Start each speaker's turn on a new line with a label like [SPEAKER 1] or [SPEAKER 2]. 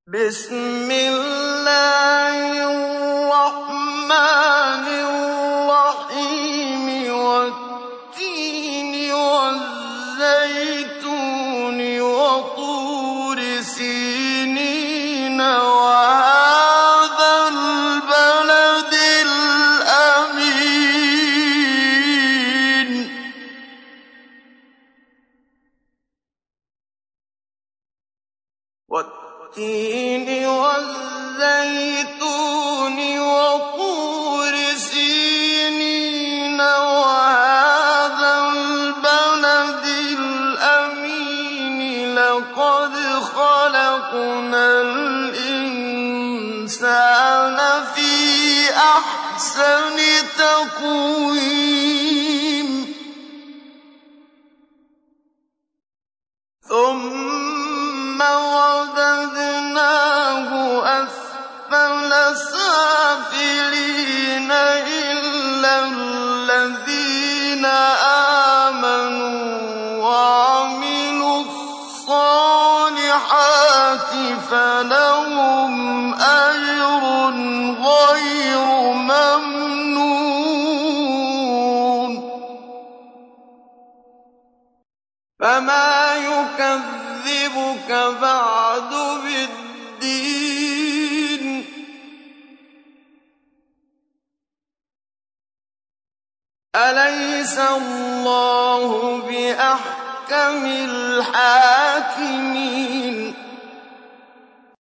[SPEAKER 1] بسم الله الرحمن الرحيم والتين والزيتون وطور سينين وهذا البلد الأمين والتين والزيتون وطور سينين وهذا البلد الأمين لقد خلقنا الإنسان في أحسن تقويم ثم رددناه أسفل سافلين إلا الذين آمنوا وعملوا الصالحات فلهم أجر غير ممنون فما يكذبك بعد بالدين أليس الله بأحكم الحاكمين